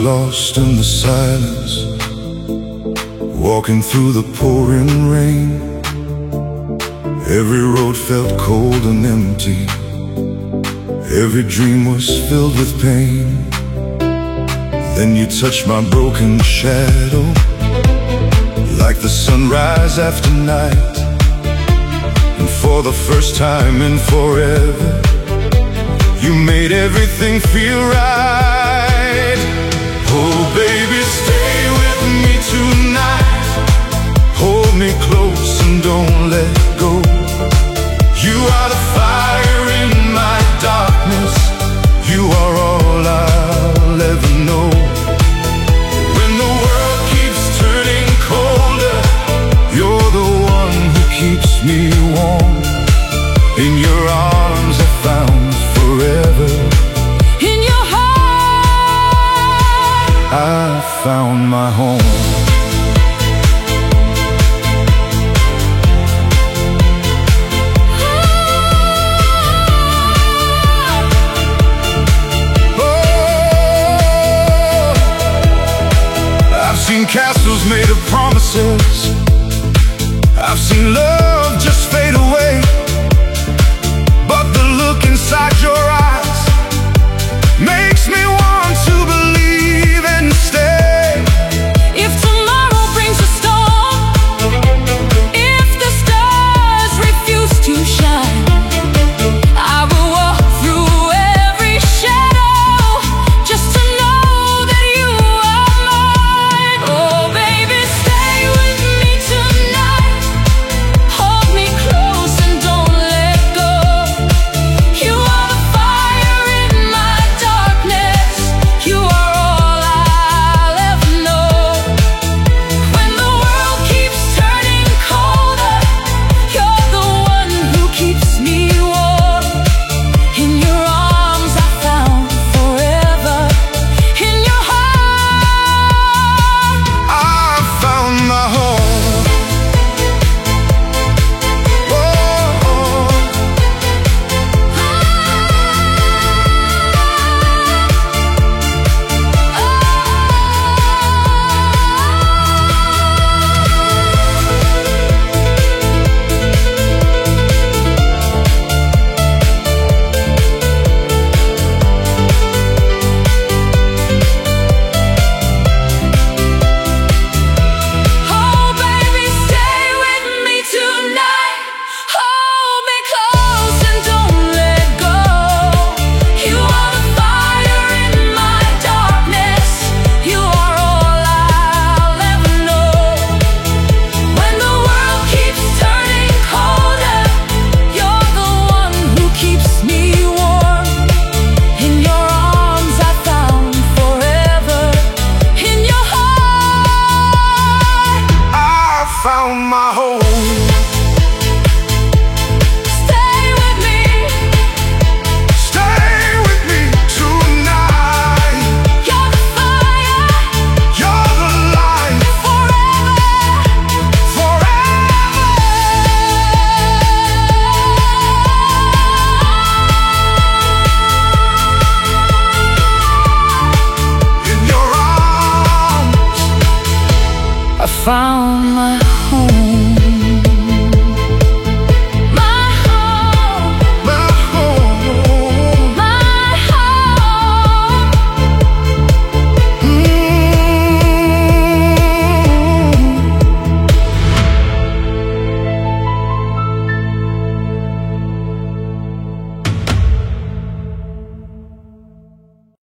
lost in the silence, walking through the pouring rain. Every road felt cold and empty, every dream was filled with pain. Then you touched my broken shadow, like the sunrise after night. And for the first time in forever, you made everything feel right. Oh baby, stay with me tonight. Hold me close and don't let go. You are the fire in my darkness. You are all I'll ever know. When the world keeps turning colder, you're the one who keeps me warm. In your arms I found forever. In your heart I found my home. I've seen castles made of promises, I've seen love just fade away. But the look inside your eyes makes me want to believe and stay. If tomorrow brings a storm, if the stars refuse to shine, I will walk through every shadow just to know that you are mine. Oh baby, stay with me tonight. Hold me close and don't let go. You are the fire in my darkness. You are all I'll ever know. When the world keeps turning colder, you're the one who keeps me warm. In your arms I found forever. In your heart I found my home. Whoa. Oh baby, stay with me tonight. Hold me close and don't let go. You are the fire in my darkness. You are all I'll ever know. When the world keeps turning colder, you're the one who keeps me warm. In your arms I found forever. In your heart I found my home. stay with me. Stay with me tonight. You're the fire You're the light forever. in your arms. I found my home.